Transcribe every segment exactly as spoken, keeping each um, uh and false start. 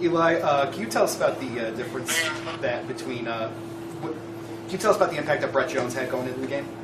Eli, uh, can you tell us about the uh, difference that between? Uh, what, can you tell us about the impact that Brett Jones had going into the game?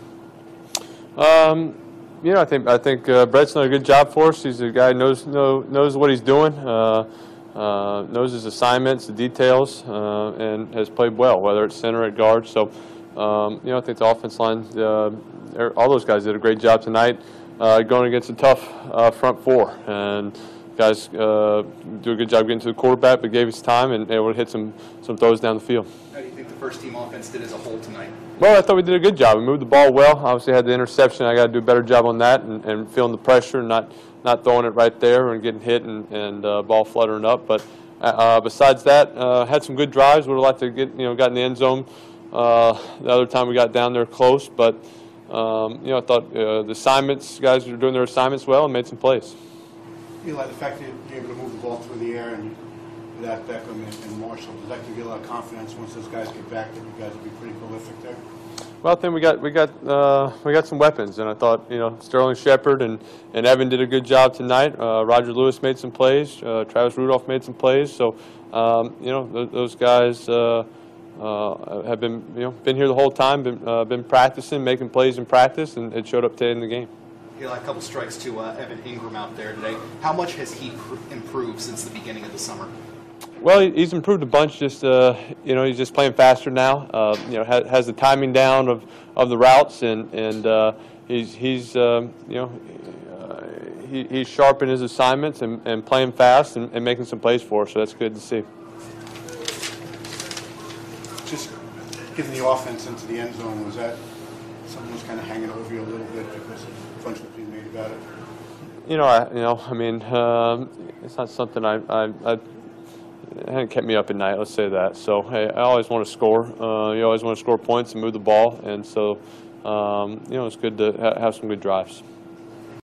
Um, you know, I think I think uh, Brett's done a good job for us. He's a guy who knows know, knows what he's doing, uh, uh, knows his assignments, the details, uh, and has played well, whether it's center or at guard. So, um, you know, I think the offense line, uh, all those guys did a great job tonight, uh, going against a tough uh, front four. And guys uh, do a good job getting to the quarterback, but gave us time and able to hit some some throws down the field. How do you think the first team offense did as a whole tonight? Well, I thought we did a good job. We moved the ball well. Obviously, had the interception. I got to do a better job on that and, and feeling the pressure, and not not throwing it right there and getting hit and, and uh, ball fluttering up. But uh, besides that, uh, had some good drives. Would have liked to get you know got in the end zone uh, the other time we got down there close. But um, you know I thought uh, the assignments guys were doing their assignments well and made some plays. Eli, the fact that you're able to move the ball through the air and without Beckham and, and Marshall, does that give you a lot of confidence once those guys get back that you guys will be pretty prolific there? Well, I think we got we got uh, we got some weapons, and I thought you know Sterling Shepard and, and Evan did a good job tonight. Uh, Roger Lewis made some plays. Uh, Travis Rudolph made some plays. So um, you know th those guys uh, uh, have been you know been here the whole time, been uh, been practicing, making plays in practice, and it showed up today in the game. Eli, a couple strikes to uh, Evan Ingram out there today. How much has he improved since the beginning of the summer? Well, he's improved a bunch. Just uh, you know, he's just playing faster now. Uh, you know, has, has the timing down of, of the routes, and and uh, he's he's um, you know uh, he, he's sharp in his assignments and, and playing fast and, and making some plays for us. So that's good to see. Just getting the offense into the end zone, was that something was kind of hanging over you a little bit because of bunch was being made about it? You know, I you know I mean um, it's not something I I. I It hasn't kept me up at night, let's say that. So, hey, I always want to score. Uh, you always want to score points and move the ball. And so, um, you know, it's good to ha have some good drives.